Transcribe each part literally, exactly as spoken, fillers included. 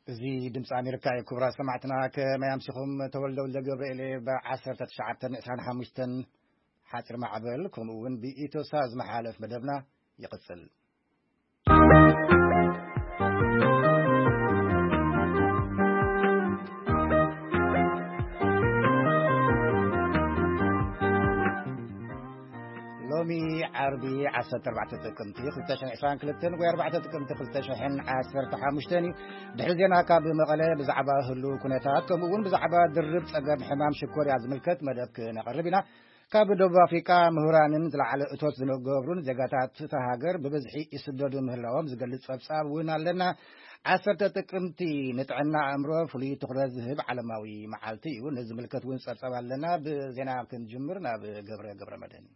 زي دمس أمريكا كبرى سمعتنا كما يمسكهم تولوا لجبريل بعشرة تسعة إنسان حمشتن حاتر معبل كمون بإيتو ساز محالف مدبنا يقتل لومي عربي عشرة أربعة تكمتي خلتاشن عشرين كلتين وأربعة تكمتي خلتاشن عشرة تحامشتني دحزينا كاب مقالة بزعبة هلو كنتات كمون بزعبة درب أجاب حمام شكوري عز ملكت مدبك نقربنا كاب دوب أفريقيا مهران زل على أتوت زنقبرون زجاتات تهاجر ببزحي يسددوا مهلاهم زقلت صفصاب وين لنا عشرة تكمتي نتعنا عمره فلي تخرج ذهب علماوي معالتي ونزل ملكت وين صفصاب لنا بزنا كن جمرنا بجبر جبر مدني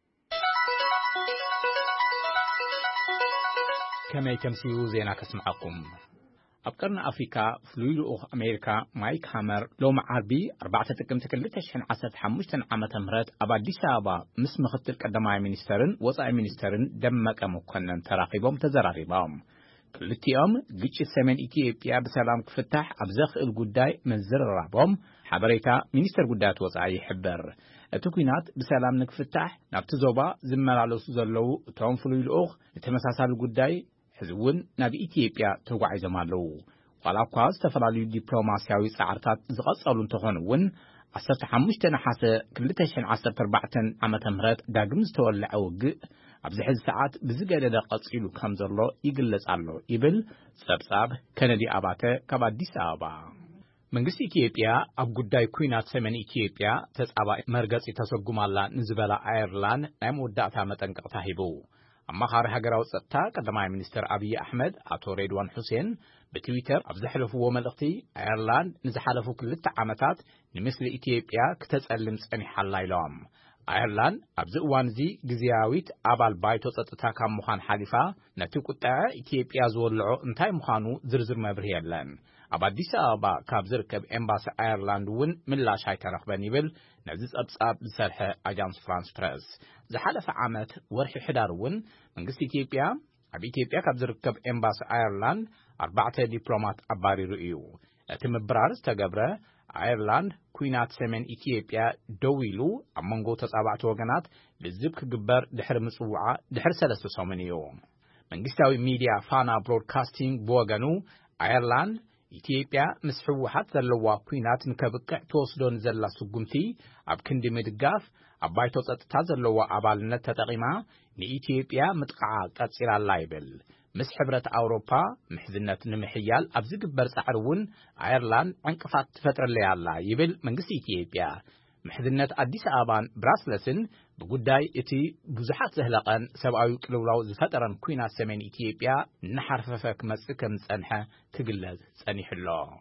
كما يكمسيو زينا كسمعكم أبقرنا أفريقيا فلويل أخ أمريكا مايك هامر لو معربي أربعة تكم تكلتشحن عسد حموشتن عامة مرات أبا دي شابا مسم خطل قدماء منسترن وصاع منسترن دمك مكنن تراقبهم تزراربهم كلتيهم قيتش السمن إثيوبيا بسلام كفتح أبزخ القداي من زر رابهم حبريتا منستر قدات وصاعي يحبر التكوينات بسلام نكفتح نبتزوبا زمال على سوزلو توم فلويل أخ تمساسال القداي حزون نبي إثيوبيا توقع زمالو وعلى قاس تفرالي دبلوماسياوي سعرتات زغصالون تخونون عصرت حموشتنا حاسة كلتشن عصرت أربعة عامة مرات داقمز تولع أوق أبزح الساعات بزقادة دا قصيلو كامزرلو يقلس علو يبل سبساب كندي أباته كبا دي سابا منغس إثيوبيا أب قداي كوينات سمن إثيوبيا تسابا مرغس تسوقم الله نزبالا أيرلان نعم وداعتا متنقطة هبو أما خار هجراو ستا قدماء منستر أبي أحمد أتو ريدوان حسين بتويتر أفزحلفو وملغتي أيرلاند نزحلفو كل التعامتات نمثل إثيوبيا كتسألم سأني حلاي لهم أيرلاند أبزقوان زي جزياويت أبال بايتو ستتا كام مخان حالفة نتو قطع إثيوبيا زولعو انتاي مخانو زرزر مبريالان أبا ديسا أبا كابزر كب إمباس أيرلاند ون من لا شاي تنخباني بل نعزيز أبساب بسرح أجانس فرانس بريس زحالة عامت ورحي حدارون من قصة إثيوبيا أبي إثيوبيا كابزر كب إمباس أيرلاند أربعة دبلومات أباري رؤيو لتم برارز تقبره أيرلاند كوينات سمن إثيوبيا دويلو أمانغو تسابعت وغنات للزبك قبر دحر مصوعة دحر سلسة سومنيو من قصة ميديا فانا برودكاستينج بوغانو أيرلاند إثيوبيا مسحوحات زلوا كوينات نكبقع توصدون زلا سقمتي أب كندي مدقاف أبايتو تتازلوا أبالنت تتغيما نإثيوبيا متقعا قصير اللايبل مس حبرة أوروبا محزنة نمحيال أبزق برس عرون أيرلاند عنقفات فترة ليالا يبل من قصة إثيوبيا محزنة أديس آبان براسلسن بقداي إتي بزحات زهلقان سبعاوي كلولاو زفتران كوينة سمين إثيوبيا نحرففك مسكم سنحة تقلز سنيح الله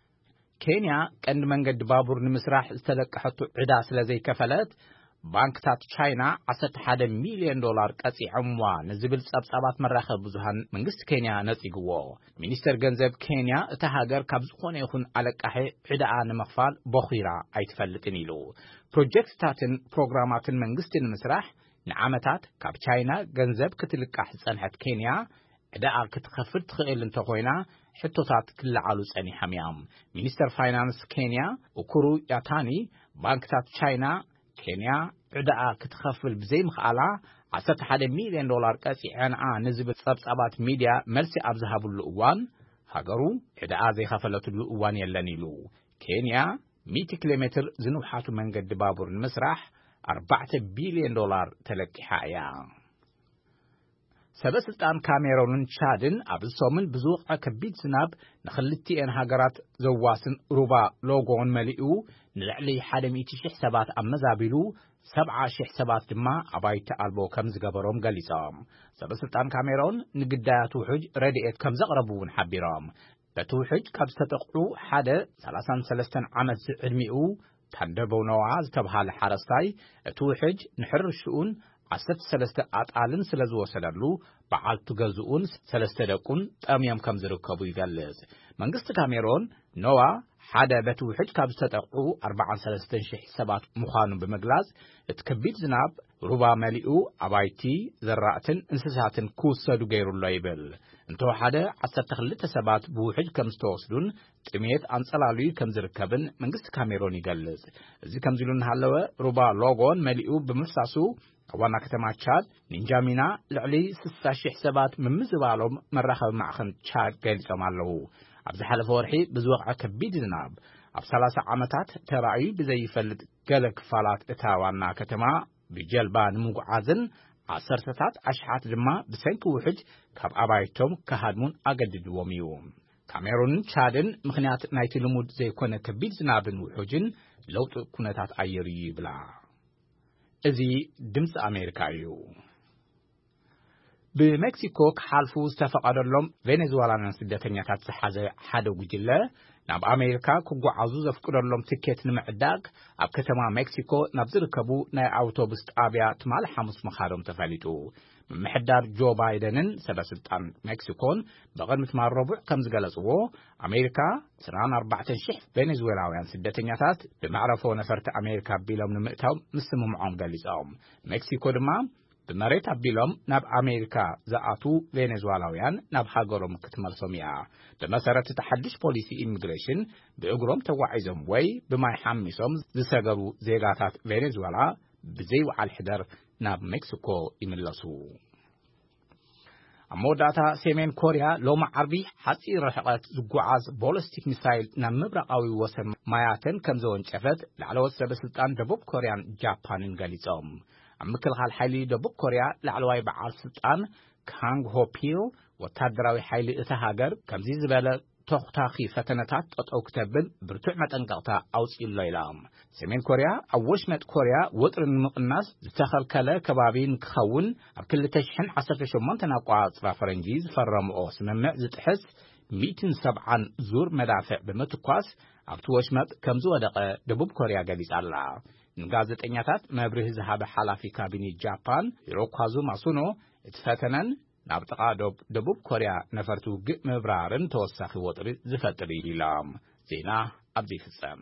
كينيا كان منقد بابور نمسراح استلق حطو عداس لزي كفلات بانكتات تشاينا عسرت حدا مليون دولار قصي عموا نزبل صبصابات مراخه بزهان منغست كينيا نصيغو مينستر ገንዘብ كينيا እታ ሀገር ካብ ዝኾነ ይኹን አለቃሄ ዕዳኣ ንምኽፋል በኺራ ኣይትፈልጥን ኢሉ ፕሮጀክትታትን ፕሮግራማትን መንግስትን ምስራሕ ንዓመታት ካብ ቻይና ገንዘብ ክትልቃሕ ጸንሐት ኬንያ ዕዳኣ ክትከፍል ትኽእል እንተኾይና ሕቶታት ክልዓሉ ጸኒሖም እዮም ሚኒስተር ፋይናንስ ኬንያ ኡኩሩ ያታኒ ባንክታት ቻይና كينيا عداء كتخفل بزي مخالا عسرت حدا مليون دولار قاسي عنعا نزبت صبصابات ميديا مرسي أبزهاب اللؤوان هاقرو عداء زي خفلت اللؤوان يلانيلو كينيا مئة كيلومتر زنوحاتو منقد بابور المسرح أربعة بليون دولار تلقي حايا سبسلطان كاميرون تشادن أبزسومن بزوق كبيد سناب نخلتي ان هاقرات زواسن روبا لوغون ملئو نلعلي حادمي تشيح سبات أمزابلو سبعة شيح سبات دما عبايت ألبو كمز قبروم قليسام سبسلطان كاميرون نقداتو حج ردئت كمز أغربون حبيرام بتو حج كابستتقعو حدا سلاسان سلستان عمد علميئو تندبو نواز تبهال حرستاي تو حج نحر الشؤون عسرت سلسته أطالن سلزو وسلالو بعال تغزؤون سلسته دقون تأميام كمزرو كابو يغلز منغست كاميرون نوا حدا بتو حج كابستتقعو أربعة سلستن شح سبات مخانو بمغلاز اتكبيد زناب ربا ملئو عبايتي زرعتن انسساتن كوسادو غيرو لايبل انتو حدا عصرت خلت سبات بوحج كم ستوصلون تميت أنصلالي كم زركبن منقست كاميروني قلز زي كم زلون هالوا ربا لوغون مليئو بمفساسو وانا كتما تشاد نينجامينا لعلي ستاشي حسابات من مزبالهم مرخب معخن تشاد قيلتهم علوه عبز حلف ورحي بزوقع كبيد زناب عب ثلاثة عمتات ترعي بزي فلد قلق فالات اتاوانا كتما بجلبان مقعازن عصرتات عشحات جمع بسنك وحج كاب أبايتهم كهادمون أقدد وميوم كاميرون تشادن مخنيات نايتي لمود زي كونه كبيد زنابن وحجن لو تكونتات عيري بلا ازي دمس أمريكايو بمكسيكو كحالفو استفقد لهم فنزويلا سدتنيات سحازة حادو جلة ناب أمريكا كوغو عزوز فقد لهم تيكيت نمعداق أب كتما مكسيكو نبزر كبو ناي أوتوبس آبيا تمال حمس مخارم تفاليتو محدار جو بايدنن سبا سلطان مكسيكون بغرمة مع الربع كمز قلصوه أمريكا سران أربعة شح فنزويلاويان سدتنياتات بمعرفو نفرت أمريكا بيلوم نمئتهم مسمو معهم قلصهم مكسيكو دما بمريت أبيلهم ناب أمريكا زعاتو فنزويلاويان ناب حاقرهم كتمال سميعة بمسارة تحدش بوليسي إيميغريشن بأقرهم توعيزهم وي بما يحمسهم زساقروا زيغاتات فنزويلا بزيو على الحدر ناب مكسيكو يملسو أموداتا سيمين كوريا لوما عربي حتى رحلات زقعاز بولستيك ميسايل نام مبرقاوي وسم ماياتن كمزون شفت لعلو السلطان دبوب كوريان جابانين غاليزوم أمكل هالحالي دبوب كوريا لعلواي بعال سلطان كانغ هو بيل وتادراوي حالي اتهاجر كمزي زبالة تختاخي فتنتات أو كتابن برتعمة أنقطة أوصي الليلام سمين كوريا أوش مت كوريا وطر الناس تخل كلا كبابين كخون بكل تشحن عصر شمان تناقعات فرنجيز فرم أوس ممع زتحس ميتين سبعان زور مدافع بمتقاس أبتوش مت كمزو دقة دبوب كوريا قديس الله نقازة إنياتات مبره زهاب حالا في كابيني جابان يروقازو ماسونو اتفتنن نابتقا دبوب كوريا نفرتو قق مبرارن توساخي وطري زفتري ليلام زينا عبدي فسام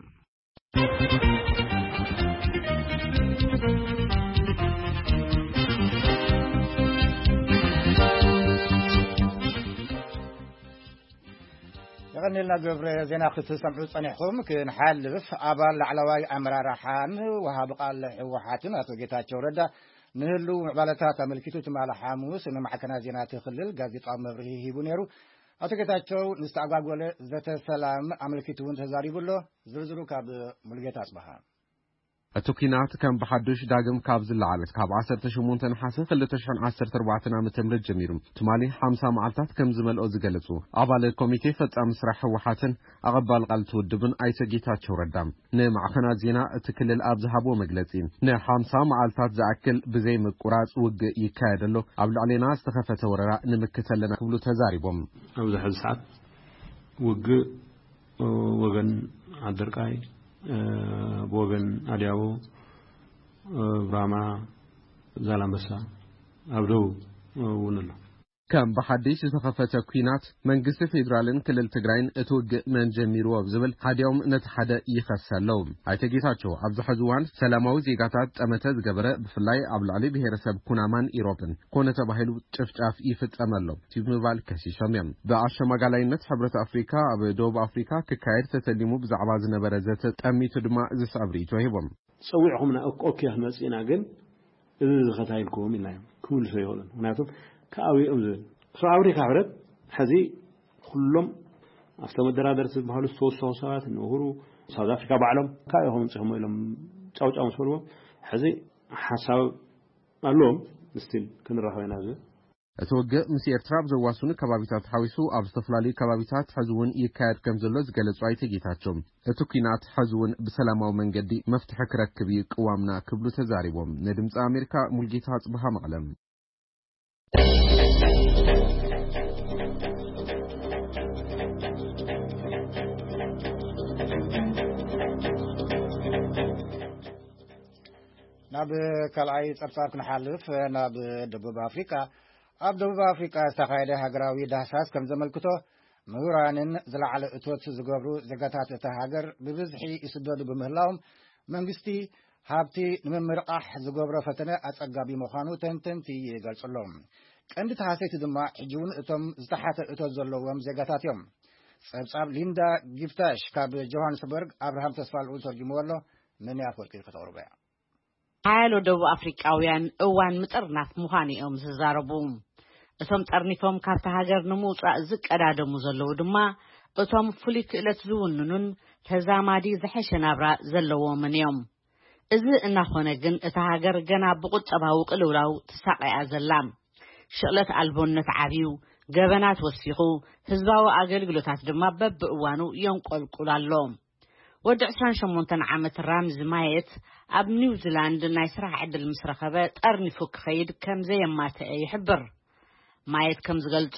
يغني لنا قبر زينا خصوصا سمعوا صنيحكم كن حالف أبال لعلواي أمرار حان وهاب قال حوحاتنا أتوقيتات وردا نهلو معبالتات ملكيتو تمال حاموس إنه معكنا زينات خلل قاذيطا مبريه هيبونيرو أتوقيتاتشو نستعقاق ولا ذات السلام عملكيتو انتظاري بلو زرزرو كاب ملقيت أصبحان التوكينات كان بحدوش داقم كابز اللعالت كاب عسر تشمون تنحاسن خلو تشحن عسر تربعتنا متمرد جميرم تمالي حامسا معلتات كم زمل أوز قلتو عبال الكوميتي فتأم سرح وحاتن أغبال قلتو الدبن أي سجيتات شو ردام نه معخنا زينا تكلل أبزهابو مقلتين نه حامسا معلتات زعكل بزي مقراس وق يكايدلو عبل علينا استخفة ورراء نمكتلنا كبلو تزاربهم أبزح الساعات وق وغن عدرقاي بوغن علياو براما زالامبسا أبدو ونلا كم بحديش تخفت كوينات من قصة فيدرالين كل التجرين اتوج من جميرو وبزبل حد يوم نتحدى يخسر لهم عتجيتاتشو عبد حزوان سلامو زيجاتات أمتز جبرة بفلاي عبد العلي بهرسب كونامان إيروبن كونة بهلو تشفتاف يفت أملهم تيب مبال كسي شميم بعش مجالين نت حبرة أفريقيا أبدوب أفريقيا ككاير تسلموا بزعباز نبرزات أمي تدمع زس أبري توهبهم سويعهم أوك أوكي همس إناجن إذا خطايلكم إلا كل شيء هون ونعتم كأوي أمزل سعوري كعبرت حزي كلهم أفتح مدرادر سبحان الصوص صوصات النهرو ساوث أفريقيا بعلم كأيهم تهم إلهم تاوج أمس فلو حزي حساب معلوم نستيل كن راح ينازل أتوقع مسير تراب زواسون كبابيتات حويسو أبستفلالي كبابيتات حزون يكاد كمزلوز قلت رايتي جيتاتشم أتوكينات حزون بسلامة ومن قدي مفتح كركبي قوامنا كبلو تزاربهم ندمت أمريكا ملقيتات بها معلم ناب كالعي صرصار كنحالف ناب دبوب أفريقيا أب دبوب أفريقيا استخايده هاجراوي دهساس كم زملكتو مهورانن زلعل أتوت زقبرو زقاتات تهاجر ببزحي يسدود بمهلاهم منقستي هابتي نممرقح زقبرو فتنة أتقابي مخانو تنتنتي يقلصلهم ቀንዲ ተሓሰይቲ ድማ ሕጂውን እቶም ዝተሓተ እቶት ዘለዎም ዜጋታት እዮም ጸብጻብ ሊንዳ ጊፍታሽ ካብ ጆሃንስበርግ አብርሃም ተስፋልኡ ተርጅመወሎ ምን ያፈልቅ ከተቅርበ ሓያሎ ደቡብ አፍሪካውያን እዋን ምጥርናፍ ምዃኒኦም ዝዛረቡ እቶም ጠርኒፎም ካብታ ሃገር ንምውፃእ ዝቀዳደሙ ዘለዉ ድማ እቶም ፍሉይ ክእለት ዝውንኑን ተዛማዲ ዝሐሸ ናብራ ዘለዎምን እዮም እዚ እናኾነ ግን እታ ሃገር ገና ብቁጠባዊ ቅልውላው ትሳቀያ ዘላ ሽቕለት አልቦነት ዓብዩ ገበናት ወሲኹ ህዝባዊ አገልግሎታት ድማ በብእዋኑ የንቆልቁል ኣሎ ወዲ عشرين وثمانية ዓመት ራምዝ ማየት ኣብ ኒውዚላንድ ናይ ስራሕ ዕድል ምስ ረኸበ ጠርኒፉ ክኸይድ ከም ዘየማተአ ይሕብር ማየት ከም ዝገልጾ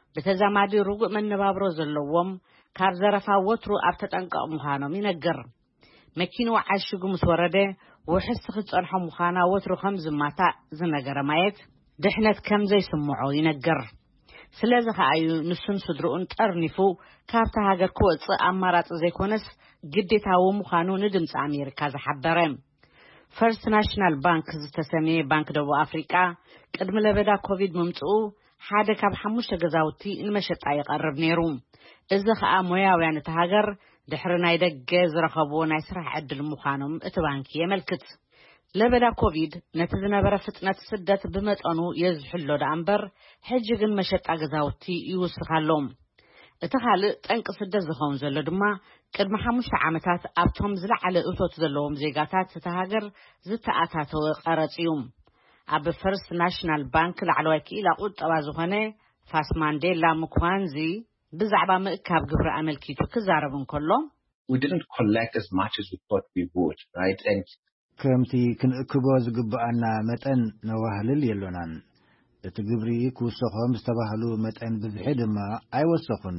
በተዛማዲ ርጉእ መነባብሮ ዘለዎም ካብ ዘረፋ ወትሩ ኣብ ተጠንቀቕ ምዃኖም ይነግር መኪናው ዓሽጉ ምስ ወረደ ውሕስ ክጸንሖ ምዃና ወትሩ ከም ዝማታ ዝነገረ ማየት ድሕነት ከም ዘይስምዖ ይነግር ስለዚ ኸኣዩ ንሱን ስድሩኡን ጠርኒፉ ካብታ ሃገር ክወፅእ ኣማራፂ ዘይኮነስ ግዴታዊ ምዃኑ ንድምፂ ኣሜሪካ ዝሓበረ ፈርስት ናሽናል ባንክ ዝተሰመየ ባንክ ደቡብ አፍሪካ ቅድሚ ለበዳ ኮቪድ ምምጽኡ ሓደ ካብ ሓሙሽተ ገዛውቲ ንመሸጣ ይቐርብ ነይሩ እዚ ኸኣ ሞያውያን እቲ ሃገር ድሕሪ ናይ ደገ ዝረኸብዎ ናይ ስራሕ ዕድል ምዃኖም እቲ ባንኪ የመልክት ለበዳ ኮቪድ ነቲ ዝነበረ ፍጥነት ስደት ብመጠኑ የዝሕሎ ዳ እምበር ሕጂ ግን መሸጣ ገዛውቲ ይውስኻሎም እቲ ካልእ ጠንቂ ስደት ዝኸውን ዘሎ ድማ ቅድሚ ሓሙሽተ ዓመታት ኣብቶም ዝለዓለ እቶት ዘለዎም ዜጋታት እቲ ሃገር ዝተኣታተወ ቀረጽ እዩ ኣብ ፈርስት ናሽናል ባንክ ላዕለዋይ ክኢላ ቁጠባ ዝኾነ ፋስ ማንዴላ ምኳንዚ ብዛዕባ ምእካብ ግብሪ ኣመልኪቱ ክዛረብ እንከሎ we didn't collect as much as we thought we would right and ከምቲ ክንእክቦ ዝግባአና መጠን ነዋህልል የሎናን እቲ ግብሪ ክውሰኾም ዝተባህሉ መጠን ብዝሕ ድማ ኣይወሰኹን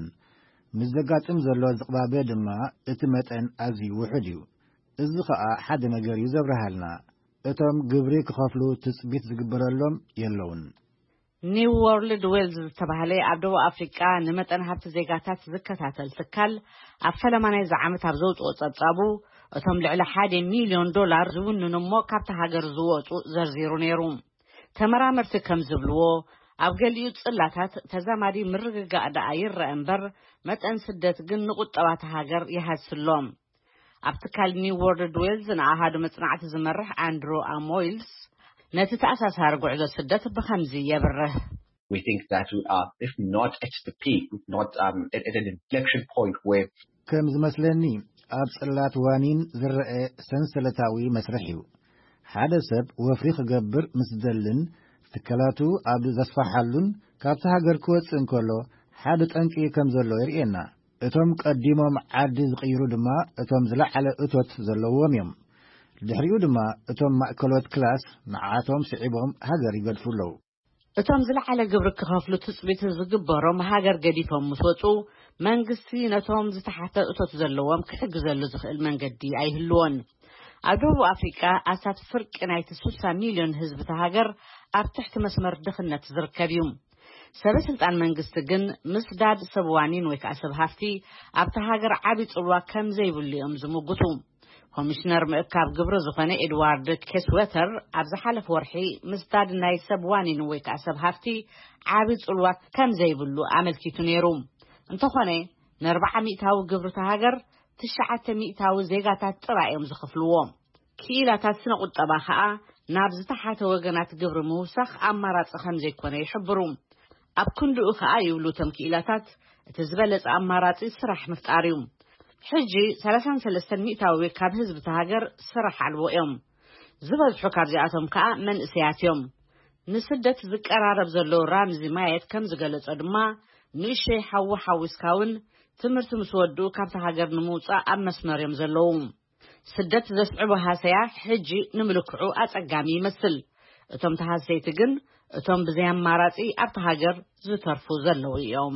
ምዘጋጥም ዘሎ ዝቕባበ ድማ እቲ መጠን ኣዝዩ ውሑድ እዩ እዚ ኸኣ ሓደ ነገር እዩ ዘብርሃልና እቶም ግብሪ ክኸፍሉ ትጽቢት ዝግበረሎም የለውን ኒው ወርልድ ዌልዝ ዝተባህለ ኣብ ደቡብ አፍሪካ ንመጠን ሃብቲ ዜጋታት ዝከታተል ትካል ኣብ ፈለማናይ ዝዓመት ኣብ ዘውፅኦ ጸብጻቡ እቶም ልዕሊ ሓደ ሚሊዮን ዶላር ዝውንኑ እሞ ካብታ ሃገር ዝወፁ ዘርዚሩ ነይሩ ተመራመርቲ ከም ዝብልዎ ኣብ ገሊኡ ጽላታት ተዛማዲ ምርግጋእ ደኣ ይርአ እምበር መጠን ስደት ግን ንቁጠባታ ሃገር ይሃስሎም ኣብ ትካል ኒው ወርልድ ዌልዝ ንኣሃዱ መጽናዕቲ ዝመርሕ አንድሮ አሞይልስ ነቲ ተኣሳሳሪ ጉዕዞ ስደት ብኸምዚ የብርህ we think that we are if not at the peak not um, at, at an inflection point where ከም ዝመስለኒ ኣብ ጽላት ዋኒን ዝርአ ሰንሰለታዊ መስርሕ እዩ ሓደ ሰብ ወፍሪ ክገብር ምስ ዘልን ትከላቱ ኣብ ዘስፋሓሉን ካብታ ሃገር ክወፅእ እንከሎ ሓደ ጠንቂ ከም ዘሎ የርኤና እቶም ቀዲሞም ዓዲ ዝቕይሩ ድማ እቶም ዝለዓለ እቶት ዘለዎም እዮም ድሕሪኡ ድማ እቶም ማእከሎት ክላስ ንዓቶም ስዒቦም ሃገር ይገድፉለው እቶም ዝለዓለ ግብሪ ክኸፍሉ ትጽቢት ዝግበሮም ሃገር ገዲፎም ምስ ወፁ መንግስቲ ነቶም ዝተሓተ እቶት ዘለዎም ክሕግዘሉ ዝኽእል መንገዲ ኣይህልዎን ኣብ ደቡብ አፍሪካ ኣሳት ፍርቂ ናይቲ ስልሳ ሚሊዮን ህዝቢ ተሃገር ኣብ ትሕቲ መስመር ድኽነት ዝርከብ እዩ ሰበስልጣን መንግስቲ ግን ምስዳድ ሰብዋኒን ወይ ከዓ ሰብ ሃፍቲ ኣብታ ሃገር ዓቢ ጽልዋ ከም ዘይብሉ እዮም ዝምጉቱ ኮሚሽነር ምእካብ ግብሪ ዝኾነ ኤድዋርድ ኬስዌተር ኣብ ዝሓለፈ ወርሒ ምስዳድ ናይ ሰብዋኒን ወይ ከዓ ሰብ ሃፍቲ ዓቢ ጽልዋ ከም ዘይብሉ ኣመልኪቱ ነይሩ እንተኾነ ንኣርባዓ ሚእታዊ ግብሪ ተሃገር ትሽዓተ ሚእታዊ ዜጋታት ጥራዮም ዝኽፍልዎ ክኢላታት ስነ ቁጠባ ኸኣ ናብ ዝተሓተ ወገናት ግብሪ ምውሳኽ ኣማራፂ ከም ዘይኮነ ይሕብሩ ኣብ ክንድኡ ኸኣ ይብሉ እቶም ክኢላታት እቲ ዝበለጸ ኣማራፂ ስራሕ ምፍጣር እዩ ሕጂ ሰላሳ ወሰለስተ ሚእታዊ ካብ ህዝቢ ተሃገር ስራሕ ኣልቦ እዮም ዝበዝሑ ካብዚኣቶም ከዓ መንእሰያት እዮም ንስደት ዝቀራረብ ዘሎ ራምዚ ማየት ከም ዝገለጸ ድማ ንእሽተይ ሓዊ ሓዊስካውን ትምህርቲ ምስ ወዱ ካብታ ሃገር ንምውፃእ ኣብ መስመር እዮም ዘለዉ ስደት ዘስዕቦ ሃሰያ ሕጂ ንምልክዑ ኣጸጋሚ ይመስል እቶም ተሃሰይቲ ግን እቶም ብዘይ ኣማራፂ ኣብታ ሃገር ዝተርፉ ዘለዉ እዮም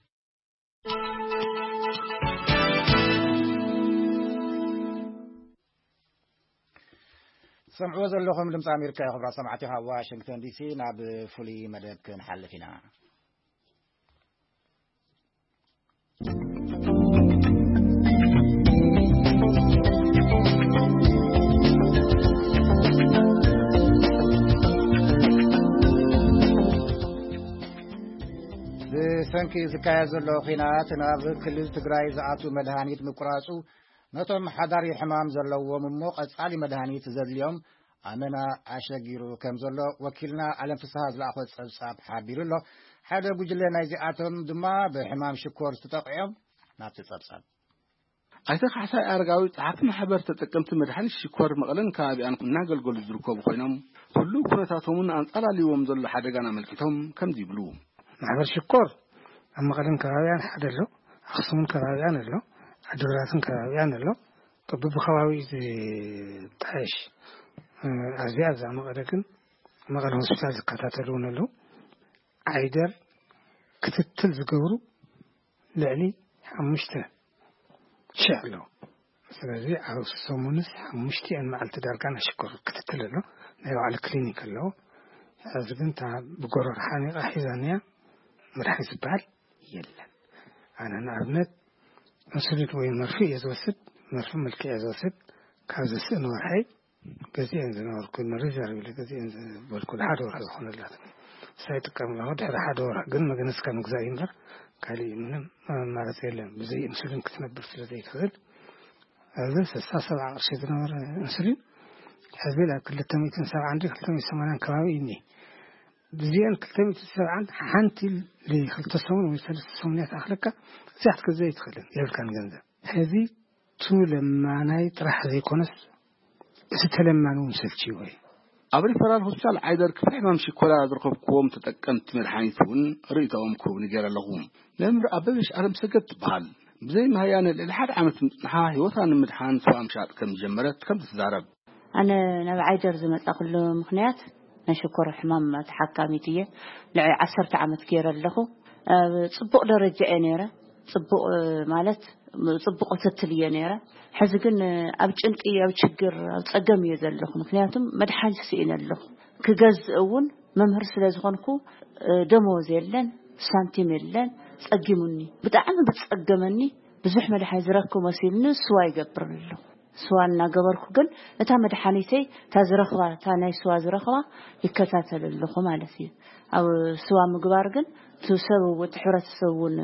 سمعوا زلهم دمص أمريكا خبر سمعتها واشنطن دي سي ناب فولي مدد نحلفنا ብሰንኪ ዝካየድ ዘሎ ኺናት ናብ ክልል ትግራይ ዝኣቱ መድሃኒት ምቁራጹ ነቶም ሓዳሪ ሕማም ዘለዎም እሞ ቀጻሊ መድሃኒት ዘድልዮም ኣመና ኣሸጊሩ ከም ዘሎ ወኪልና ዓለም ፍስሓ ዝለኣኾ ጸብጻብ ሓቢሩ ኣሎ ሓደ ጉጅለ ናይ ዚኣቶም ድማ ብሕማም ሽኮር ዝተጠቕዖም ናብቲ ጸብጻብ ኣይተ ካሕሳይ ኣረጋዊ ጸሓፊ ማሕበር ተጠቀምቲ መድሃኒት ሽኮር መቐለን ከባቢያን እናገልገሉ ዝርከቡ ኮይኖም ኩሉ ኩነታቶምን አንጻላልዎም ዘሎ ሓደጋና መልኪቶም ከምዚ ይብሉ ማሕበር ሽኮር ኣብ መቐለን ከባቢያን ሓደ ኣሎ ኣኽሱምን ከባቢያን ኣሎ ዓድግራትን ከባቢያን ኣሎ ጠብብ ከባቢ ጣሽ ኣዝያ እዛ መቐለ ግን መቐለ ሆስፒታል ዝከታተሉን ኣሎ ዓይደር ክትትል ዝገብሩ ልዕሊ ሓሙሽተ ሽሕ ኣሎ ስለዚህ ኣብ ሰሙንስ ሓሙሽተ መዓልቲ ዳርጋና ሽኮር ክትትል ኣሎ ናይ ባዕሉ ክሊኒክ ኣሎ ሕዚ ግን ብጎረር ሓኒቓ ሒዛንያ መድሓኒት ዝበሃል የለን ኣነ ንኣብነት ኢንሱሊን ወይ መርፊ እየ ዝወስድ መርፊ መልክዕ እየ ዝወስድ ካብ ዘስእን ወርሒ ገዚአን ዝነበርኩ ንሪዘርቭ ገዚአን ዝበልኩ ሓደ ወርሒ ዝኾነላት ሳይጥቀም ኣለኹ ድሕሪ ሓደ ወርሒ ግን መግነስካ ምግዛእ እዩ እምበር ካሊእ ምንም ማለት የለን ብዘይ ኢንሱሊን ክትነብር ስለ ዘይትኽእል እዚ ስልሳ ሰብዓ ቅርሺ ዝነበረ ኢንሱሊን ሕዚ ናብ ክልተ ሚእትን ሰብዓን ክልተ ሚእትን ሰማንያን ከባቢ እኒ ብዚአን ክልተ ሚእትን ሰብዓን ሓንቲ ለክልተ ሰሙን ወይ ሰለስተ ሰሙን ያተኣኽለካ እዚኣ ክትገዛ ኣይትኽእልን የብልካን ገንዘብ ሕዚ ቱ ለማናይ ጥራሕ ዘይኮነስ እዚ ተለማን እውን ሰልችዩ ወይ ኣብ ሪፈራል ሆስፒታል ዓይደር ክፍሊ ሕማም ሽኮራ ዝርከብክዎም ተጠቀምቲ መድሓኒት እውን ርእይቶኦም ክህቡ ንገይረ ኣለኹ መምህር ኣበበሽ ኣለምሰገድ ትበሃል ብዘይ ማህያነ ልዕሊ ሓደ ዓመት ምፅንሓ ሂወታ ንምድሓን ስዋ ምሻጥ ከም ጀመረት ከም ትዛረብ ኣነ ናብ ዓይደር ዝመጣኽሉ ምክንያት ናይ ሽኮር ሕማም ተሓካሚት እየ ልዕሊ ዓሰርተ ዓመት ገይረ ኣለኹ ጽቡቕ ደረጃ እየ ነይረ ጽቡቕ ማለት ጽቡቕ ክትትል እየ ነይረ ሕዚ ግን ኣብ ጭንቂ ኣብ ችግር ኣብ ጸገም እየ ዘለኹ ምክንያቱም መድሓኒት ስኢነ ኣለኹ ክገዝእ እውን መምህር ስለ ዝኾንኩ ደሞዝ የለን ሳንቲም የለን ጸጊሙኒ ብጣዕሚ ብትጸገመኒ ብዙሕ መድሓኒት ዝረክብ መሲልኒ ስዋ ይገብር ኣለኹ ስዋ እናገበርኩ ግን እታ መድሓኒተይ ታ ዝረኽባ ታ ናይ ስዋ ዝረኽባ ይከታተል ኣለኹ ማለት እዩ ኣብ ስዋ ምግባር ግን ትሰብ ወትሕረተሰብ እውን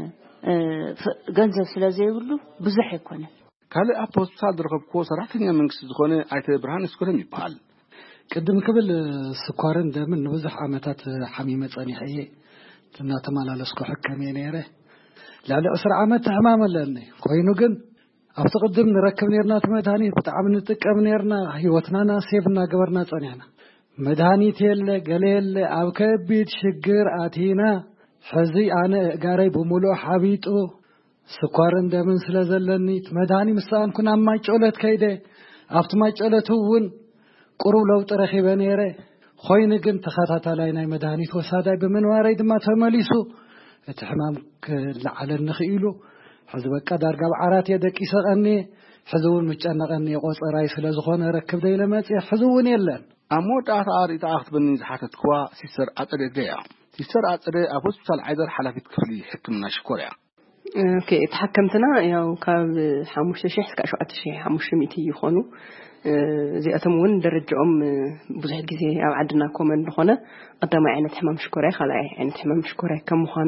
ገንዘብ ስለ ዘይብሉ ብዙሕ ይኮነ ካልእ ኣብ ሆስፒታል ዝርከብክዎ ሰራሕተኛ መንግስቲ ዝኾነ ኣይተ ብርሃን እስኮለም ይበሃል ቅድም ክብል ስኳርን ደምን ንብዙሕ ዓመታት ሓሚመ ጸኒሐ እየ እናተመላለስኩ ሕከም እየ ነይረ ልዕሊ ዕስራ ዓመት ሕማም ኣለኒ ኮይኑ ግን ኣብቲ ቅድም ንረክብ ነርና እቲ መድሃኒት ብጣዕሚ ንጥቀም ነርና ሂወትናና ሴቭ እናገበርና ጸኒሕና መድሃኒት የለ ገለ የለ ኣብ ከቢድ ሽግር ኣቲና ሕዚ ኣነ ጋረይ ብሙሉእ ሓቢጡ ስኳርን ደምን ስለ ዘለኒ መድሃኒ ምሳኣንኩ ናብ ማጨለት ከይደ ኣብቲ ማጨለት እውን ቁሩብ ለውጢ ረኺበ ነይረ ኮይኑ ግን ተኸታታላይ ናይ መድሃኒት ወሳዳይ ብምንባረይ ድማ ተመሊሱ እቲ ሕማም ክለዓለኒ ክኢሉ ሕዚ በቃ ዳርጋ ብዓራት እየ ደቂሰቐኒ ሕዚ እውን ምጨነቐኒ ቆፀራይ ስለ ዝኾነ ረክብ ደይለ መፅእ ሕዚ እውን የለን ኣብ መወዳእታ ርእይታ ክትበኒ ዝሓተትክዋ ሲስተር ኣፀደ ግደያ ሲስተር ኣፀደ ኣብ ሆስፒታል ዓይደር ሓላፊት ክፍሊ ሕክምና ሽኮር እያ ኦኬ ተሐከምትና ያው ካብ ሓሙሽተ ሽሕ እስከ ሸውዓተ ሽሕ ሓሙሽተ ሚእቲ ይኾኑ እዚኣቶም እውን ደረጃኦም ብዙሕ ግዜ ኣብ ዓድና ኮመን ዝኾነ ቀዳማይ ዓይነት ሕማም ሽኮራይ ካልኣይ ዓይነት ሕማም ሽኮራይ ከም ምዃኑ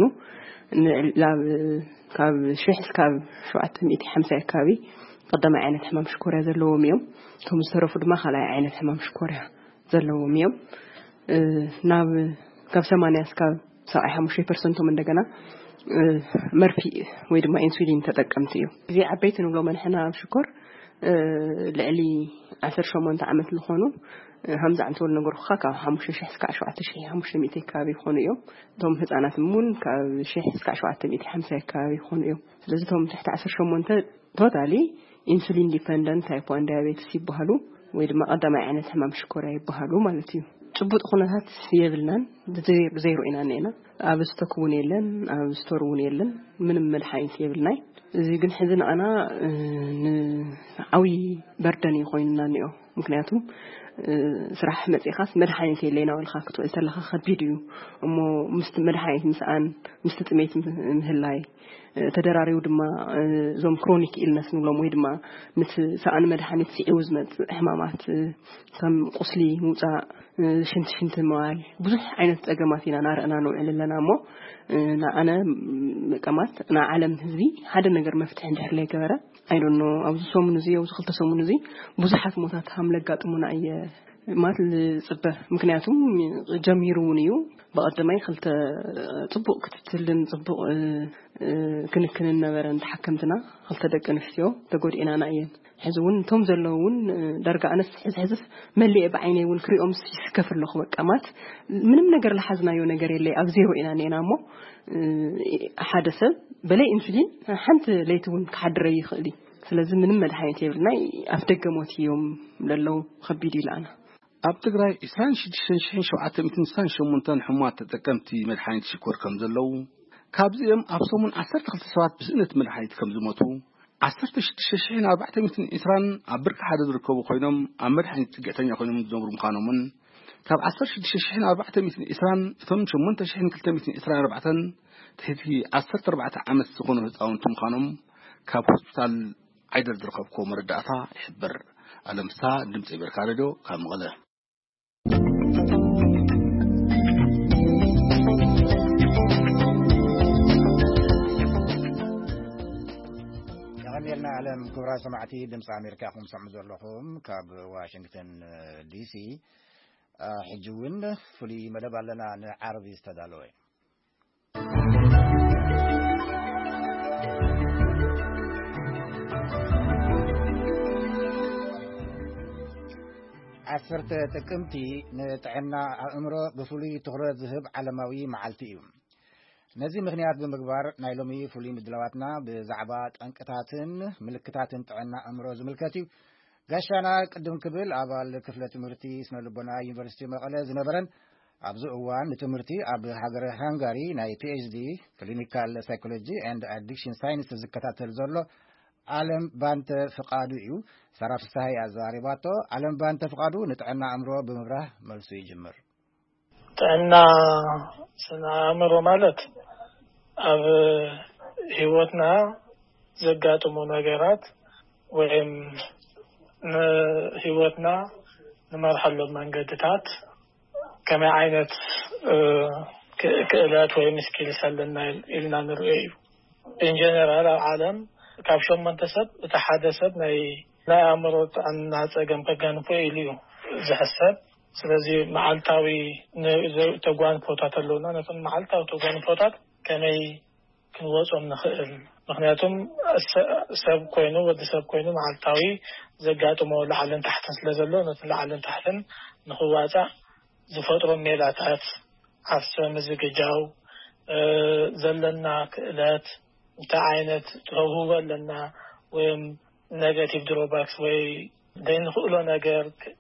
ካብ ሽሕ እስካብ ሸውዓተ ሚእቲ ሓምሳ ኣካባቢ ቀዳማይ ዓይነት ሕማም ሽኮራይ ዘለዎም እዮም እቶም ዝተረፉ ድማ ካልኣይ ዓይነት ሕማም ሽኮራይ ዘለዎም እዮም ናብ ካብ ሰማንያ እስካብ ሰብዓ ሓሙሽተ ፐርሰንቶም እንደገና መርፊ ወይ ድማ ኢንሱሊን ተጠቀምቲ እዮም እዚ ዓበይቲ ንብሎም ንሕና ኣብ ሽኮር ልዕሊ ዓሰርተ ሸሞንተ ዓመት ዝኾኑ ሃምዛ ዓመት ነገርኩኻ ካብ ሓሙሽተ ሽሕ እስካብ ሸውዓተ ሽሕ ሓሙሽተ ሚእቲ ከባቢ ይኾኑ እዮም እቶም ህፃናት እውን ካብ ሽሕ እስካብ ሸውዓተ ሚእቲ ሓምሳ ከባቢ ይኾኑ እዮም ስለዚ እቶም ትሕቲ ዓሰርተ ሸሞንተ ቶታሊ ኢንሱሊን ዲፔንደንት ታይፕ ዋን ዳያቤትስ ይበሃሉ ወይ ድማ ቀዳማይ ዓይነት ሕማም ሽኮራ ይበሃሉ ማለት እዩ ጭቡጥ ኩነታት የብልናን ብዘይሩ ኢና ነና ኣብ ስቶክ እውን የለን ኣብ ስቶር እውን የለን ምንም መድሓኒት የብልናይ እዚ ግን ሕዚ ንኣና ንዓዊ በርደን ይኾይንና ንዮ ምክንያቱም ስራሕ መጽኻስ መድሓኒት የለና ወልኻ ክትወል ተለኻ ከቢድ እዩ እሞ ምስቲ መድሓኒት ምስኣን ምስቲ ጥሜት ምህላይ ተደራሪው ድማ ዞም ክሮኒክ ኢልነስ ንብሎም ወይ ድማ ምስ ሰኣን መድሓኒት ሲዒውዝ መጽ ሕማማት ከም ቁስሊ ሙጻእ ሽንት ሽንት ማል ብዙሕ ዓይነት ጸገማት ኢና ናርአና ነው ኢለና ሞ ንኣነ መቀማት ና ዓለም ህዝቢ ሓደ ነገር መፍትሕ እንድሕር ላይ ገበረ I don't know ኣብዚ ሰሙን እዚ ኣብዚ ክልተ ሰሙን እዚ ብዙሓት ሞታት ሃም ለጋጥሙና እየ ማት ጽበ ምክንያቱም ጀሚሩን እዩ በቀደማይ ክልተ ጽቡቅ ክትትልን ጽቡቅ ክንክንን ነበረን ተሐከምትና ክልተ ደቂ ንፍትዮ ተጎዲእናና እየን ሕዝውን ቶም ዘለውን ዳርጋ ኣነስ ሕዝሕዝፍ መልእ በዓይነውን ክሪኦም ሲስከፍለኹ በቃማት ምንም ነገር ለሐዝናዮ ነገር የለ ኣብ ዜሮ ኢና ነናሞ ሓደ ሰብ በላይ ኢንሱሊን ሓንቲ ለይትውን ክሓድረ ይኽእል ስለዚህ ምንም መድሃኒት የብልና ኣፍደገሞት እዮም ለለው ከቢድ ይላና ኣብ ትግራይ عشرين ሺህ ሰብዓተ ሚእቲ ሸሞንተ ሕሙማት ተጠቀምቲ መድሃኒት ሽኮር ከም ዘለው ካብዚኦም ኣብ ሰሙን ዓሰርተ ክልተ ሰባት ብስእነት መድሃኒት ከም ዝሞቱ ዓሰርተ ሽዱሽተ ሺህ ኣርባዕተ ሚእቲ ዒስራን ኣብ ብርኪ ሓደ ዝርከቡ ኮይኖም ኣብ መድሃኒት ጽግዕተኛ ኮይኖም ዝነብሩ ምዃኖምን ካብ ዓሰርተ ሽዱሽተ ሺህ ኣርባዕተ ሚእቲ ዒስራን እቶም ሸሞንተ ሺህ ክልተ ሚእቲ ዒስራን ኣርባዕተ ትሕቲ ዓሰርተ ኣርባዕተ ዓመት ዝኾኑ ህፃውንቲ ምዃኖም ካብ ሆስፒታል ዓይደር ዝርከብኮ መረዳእታ ይሕብር ኣለምሳ ድምፂ በርካ ሬድዮ ካብ መቐለ يغنيلنا علم كبرى سمعتي دمس أمريكا خم سمع زلهم كاب واشنطن دي سي حجون فلي مدب لنا عربي استدلوي عسرت تكمتي نتعنا أمره بفلي تغرد ذهب علماوي معلتيهم نزي مغنيات بمقبار نايلومي فلي مدلواتنا بزعبات أنكتاتن ملكتاتن تعنا أمره زملكتي قاشانا قدم كبل أبال كفلة مرتي اسمه لبنا يونيفرسيتي مقالة زنبرن أبزو أوان نتمرتي أب حجر هنغاري ناي بي اتش دي كلينيكال سايكولوجي اند ادكشن ساينس زكتات الزرلو عالم بانت فقادو يو صرف سهي أزاريباتو عالم بانت فقادو نتعنا أمره بمبره ملسو يجمر تعنا سنا أمره مالت أب هيوتنا زقاتو مناقرات وهم هيوتنا نمرحلو منقدتات كما عينت كإلات ويمسكيل سلنا إلنا نرؤيه إن جنرال العالم كابشون منتسب تحدثت ناي لا أمرت أن نعتقم كجان فويليو زحسب سلزي معلتاوي تجوان فوتات اللونا نفن معلتاو تجوان فوتات كمي كنوصل نخل مخنياتهم سب كوينو ود سب كوينو معلتاوي زجاتهم ولا علن تحت سلزلو نفن علن تحتن نخواتا زفترة ميلاتات عفسو مزجاو زلنا كإلات تعينت هو لنا ويم نيجاتيف دروباكس وي دين خلو نجار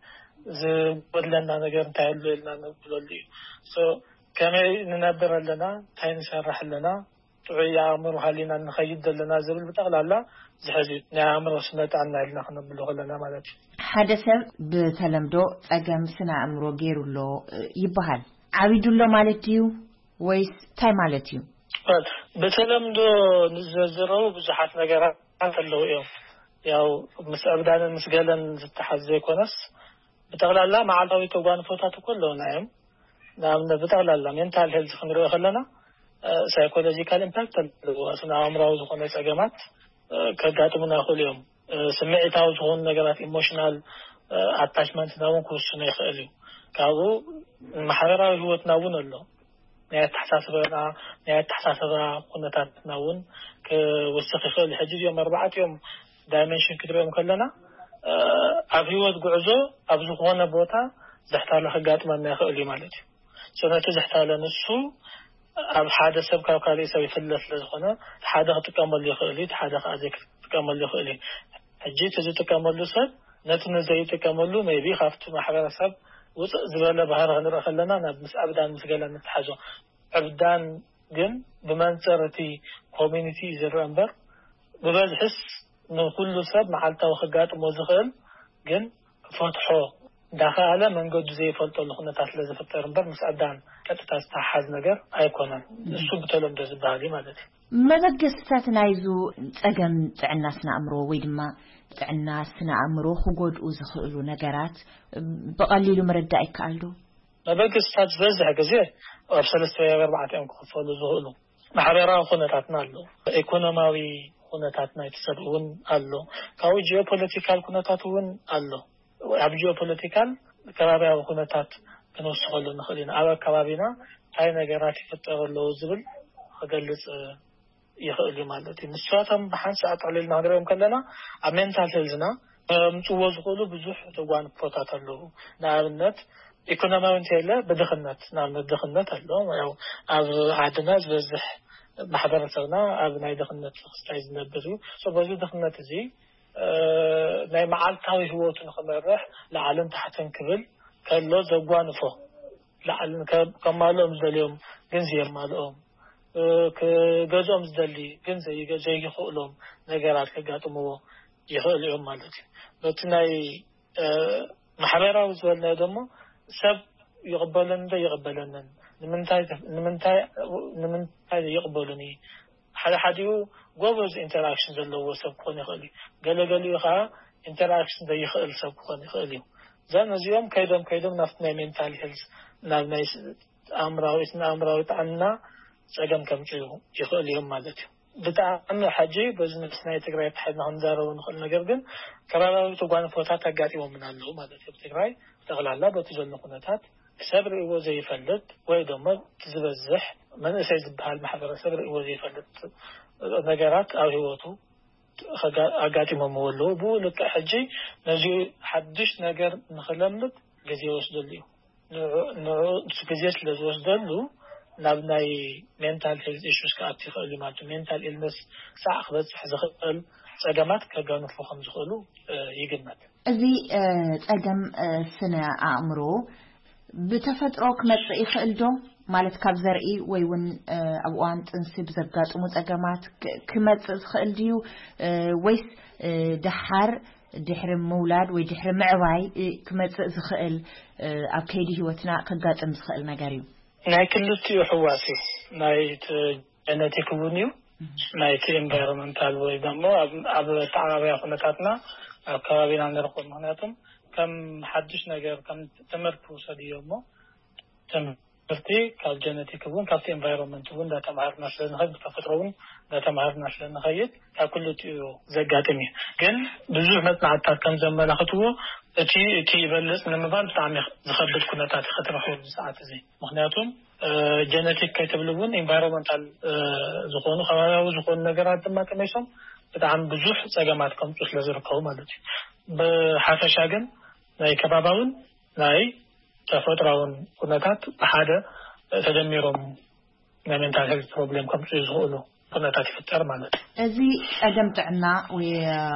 زود لنا نجار تعلو لنا نقولي so كما ننبر لنا تين شرح لنا تعي عمر حالنا نخيد لنا زبل بتغلى لا زحزي نعمر سنة عنا لنا خنا بلغ لنا مالك حدث بتلمدو أجمع سنة عمرو غير له يبهال عبيد الله مالتيو ويس تاي مالتيو بتلمدو نززرو بزحات نجارات اللو يوم ያው مسأبدان مسجلا زتحزي كونس بتغلى مع الضوي توبان فوتات كله نعم نعم بتغلى mental health خنرو خلنا psychological impact اللي أصلا عمره وزخونة أجمعت كجاتمنا كل يوم سمعتها وزخون نجارات emotional attachment ناون كوسنا يخليه كابو محررة هو تناون الله نهاية تحساسبنا نهاية تحساسبنا كنا تناون كوسخ الحجز يوم أربعة يوم دايمنشن كتير كلنا أبيوت جعزو أبزخونا بوتا زحتار لخجات من ناخذ مالتي سنة زحتار لنصو أب حادث سبك وكالي سوي فلس لزخونا حادث تكمل يخلي حادث أذيك تكمل يخلي حجيت زي تكمل لسد نتن زي تكمل له ما يبي خافت ما حاجة سب وزبالة بهار غنر خلنا نبس أبدان مسجلا نتحجو أبدان جن بمنزرتي community زرامبر ببعض حس إنه كل سب محلته وخجات موزخل جن فتحه داخل መንገዱ ዘይፈልጦ ለኹነታት ለዘፈጠር እንበር ምስአዳን ቀጥታ ዝተሓዝ ነገር ኣይኮነን እሱ በተለምዶ ዝባሊ ማለት መበገስታት ናይዙ ጸገም ጥዕና ስነ አእምሮ ወይ ድማ ጥዕና ስነ አእምሮ ክጎድኡ ዝኽእሉ ነገራት በቀሊሉ መረዳእ ይካኣሉ መበገስታት ዝበዝሕ ግዜ ኣብ ሰለስተ ወይ ኣርባዕተ እዮም ክኸፈሉ ዝኽእሉ ማሕበራዊ ኩነታትና ኣሎ ኢኮኖሚያዊ ኩነታትና ይተሰብውን ኣሎ ካብኡ ጂኦፖለቲካል ኩነታት እውን ኣሎ ኣብ ጂኦፖለቲካል ከባቢያዊ ኩነታት ክንወስኸሉ ንኽእል ኢና ኣብ ከባቢና ታይ ነገራት ይፈጠረሉ ዝብል ክገልጽ ይኽእል ማለት እዩ ንሳቶም ብሓንሳ ኣጠቕሊልና ክንሪኦም ከለና ኣብ ሜንታል ሄልዝና ምጽዎ ዝኽእሉ ብዙሕ ተጓንፎታት ኣለዉ ንኣብነት ኢኮኖሚያዊ እንተለ በድኽነት ንኣብነት ድኽነት ኣሎ ያው ኣብ ዓድና ዝበዝሕ ማሕበረሰብና ኣብ ናይ ድኽነት ክስታይ ዝነብር እዩ ስለዚ ድኽነት እዚ ናይ መዓልታዊ ህይወቱ ንኽመርሕ ላዕልን ታሕትን ክብል ከሎ ዘጓንፎ ላዕልን ከማሎም ዝደልዮም ግን ዘየማልኦም ከገዞም ዝደሊ ግን ዘይይኽእሎም ነገራት ከጋጥምዎ ይኽእል እዮም ማለት እዩ በቲ ናይ ማሕበራዊ ዝበልና ደሞ ሰብ ይቕበለን እንደ ይቕበለንን ንምንታይ ንምንታይ ንምንታይ ይቕበሉኒ ሓደ ሓዲኡ ጎበዝ ኢንተራክሽን ዘለዎ ሰብ ክኾን ይኽእል እዩ ገለገሊኡ ከዓ ኢንተራክሽን ዘይኽእል ሰብ ክኾን ይኽእል እዩ ዘን እዚኦም ከይዶም ከይዶም ናብቲ ናይ ሜንታል ሄልዝ ናብ ናይ ኣእምራዊ ኣእምራዊ ጥዕና ጸገም ከምጽኡ ይኽእል እዮም ማለት እዩ ብጣዕሚ ሓጂ በዝነስ ናይ ትግራይ ተሓድና ክንዛረቡ ንኽእል ነገር ግን ከባቢያዊ ተጓንፎታት ኣጋጢሞምን ኣለዉ ማለት እዩ ትግራይ ጠቕላላ በቲ ዘሎ ኩነታት ሰብ ርእይዎ ዘይፈልጥ ወይ ደሞ ዝበዝሕ መንእሰይ ዝበሃል ማሕበረሰብ ርእይዎ ዘይፈልጥ ነገራት ኣብ ህይወቱ ኣጋጢሞምዎ ኣለዉ ብኡ ልክዕ ሕጂ ነዚ ሓድሽ ነገር ንኽለምድ ግዜ ይወስደሉ እዩ ንዕኡ ግዜ ስለ ዝወስደሉ ናብ ናይ ሜንታል ሄልዝ ኢሹስ ከኣቱ ይኽእል እዩ ማለት እዩ ሜንታል ኢልነስ ክሳዕ ክበፅሕ ዝኽእል ጸገማት ከጋንፉ ከም ዝኽእሉ ይግመት እዚ ጸገም ስነ አእምሮ ብተፈጥሮ ክመጽእ ይኽእል ዶ ማለት ካብ ዘርኢ ወይ እውን ኣብ እዋን ጥንሲ ብዘጋጥሙ ጸገማት ክመጽእ ዝኽእል ድዩ ወይስ ድሓር ድሕሪ ምውላድ ወይ ድሕሪ ምዕባይ ክመጽእ ዝኽእል ኣብ ከይዲ ህይወትና ከጋጥም ዝኽእል ነገር እዩ ናይ ክልቲኡ ሕዋስ እዩ ናይ ጀነቲክ እውን እዩ ናይ ኤንቫይሮንመንታል ወይ ደሞ ኣብ ተዓባብያ ኩነታትና ኣብ ከባቢና ንረኽቦ ምክንያቱም ከም ሓድሽ ነገር ከም ትምህርቲ ውሰድ እዩ እሞ ትምህርቲ ካብ ጀነቲክ እውን ካብቲ ኤንቫይሮንመንት እውን እንዳተማሃርና ስለንኸይድ ብተፈጥሮ እውን እንዳተማሃርና ስለንኸይድ ካብ ክልቲኡ ዘጋጥም እዩ ግን ብዙሕ መፅናዕትታት ከም ዘመላኽትዎ እቲ እቲ ይበልፅ ንምባል ብጣዕሚ ዝኸብድ ኩነታት ክትረኽቡ ብሰዓት እዚ ምክንያቱም ጀነቲክ ከይትብል እውን ኤንቫይሮንመንታል ዝኾኑ ከባቢያዊ ዝኾኑ ነገራት ድማ ከመይሶም ብጣዕሚ ብዙሕ ጸገማት ከምፁ ስለ ዝርከቡ ማለት እዩ ብሓፈሻ ግን ናይ ከባቢያውን ናይ ተፈጥሮአውን ኩነታት ብሓደ ተደሚሮም ናይ ሜንታል ሄልዝ ፕሮብሌም ከምፁ ዝኽእሉ ኩነታት ይፍጠር ማለት እዩ እዚ ጸገም ጥዕና ወይ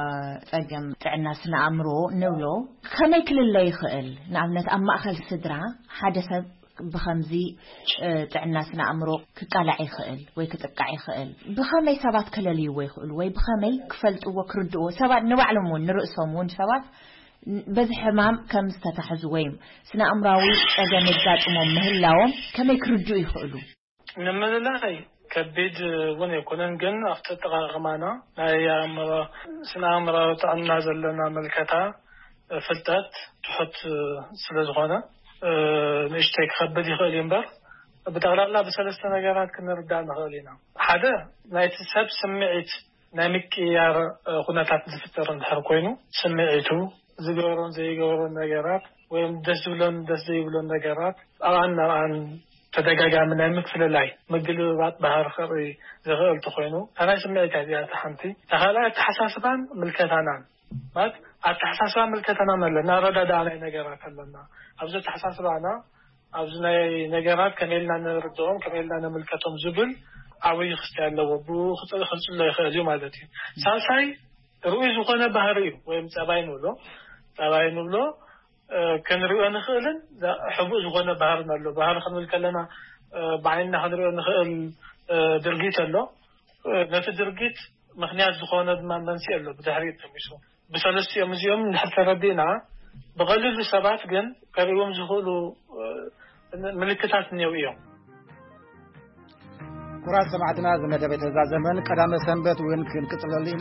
ጸገም ጥዕና ስነ አእምሮ ንብሎ ከመይ ክልሎ ይኽእል ንኣብነት ኣብ ማእኸል ስድራ ሓደ ሰብ ብኸምዚ ጥዕና ስነ አእምሮ ክቃላዕ ይኽእል ወይ ክጥቃዕ ይኽእል ብኸመይ ሰባት ከለልይዎ ይኽእሉ ወይ ብኸመይ ክፈልጥዎ ክርድእዎ ሰባት ንባዕሎም እውን ንርእሶም እውን ሰባት በዚ ሕማም ከም ዝተታሕዙ ወይ ስነ አእምራዊ ጸገም ዘጋጥሞም ምህላዎም ከመይ ክርድኡ ይኽእሉ ንምልላይ ከቢድ እውን ይኮነን ግን ኣብቲ ኣጠቓቕማና ናይ ኣእምሮ ስነ አእምራዊ ጥዕና ዘለና መልከታ ፍልጠት ትሑት ስለ ዝኾነ ንእሽተይ ክኸብድ ይኽእል እዩ እምበር ብጠቕላላ ብሰለስተ ነገራት ክንርዳእ ንኽእል ኢና ሓደ ናይቲ ሰብ ስምዒት ናይ ምቅያር ኩነታት ዝፍጠር እንድሕር ኮይኑ ስምዒቱ ዝገበሮን ዘይገበሮን ነገራት ወይም ደስ ዝብሎን ደስ ዘይብሎን ነገራት ኣብኣን ናብኣን ተደጋጋሚ ናይ ምፍልላይ ምግልባጥ ባህሪ ክርኢ ዝኽእል ተኾይኑ ታናይ ስምዒት እዚኣ ሓንቲ ተኻልኣይ ኣተሓሳስባን ምልከታናን ማለት ኣተሓሳስባ ምልከታናን ኣለና ረዳዳእ ናይ ነገራት ኣለና ኣብዚ ኣተሓሳስባና ኣብዚ ናይ ነገራት ከመይልና ንርድኦም ከመይልና ንምልከቶም ዝብል ዓብዪ ክስታይ ኣለዎ ብኡ ክፅሎ ይኽእል እዩ ማለት እዩ ሳልሳይ ርኡይ ዝኾነ ባህሪ እዩ ወይም ፀባይ ንብሎ ፀባይ ንብሎ ክንሪኦ ንኽእልን ሕቡእ ዝኾነ ባህሪ ኣሎ ባህሪ ክንብል ከለና ብዓይንና ክንሪኦ ንኽእል ድርጊት ኣሎ ነቲ ድርጊት ምክንያት ዝኾነ ድማ መንስኤ ኣሎ ብድሕሪት ተሚሱ ብሰለስቲኦም እዚኦም እንድሕር ተረዲእና بغلل سبات جن كريم زهولو ملكتات نيوية كرات سمعتنا زمدة بيت هذا زمن قدام سنبت وين كن كتلالي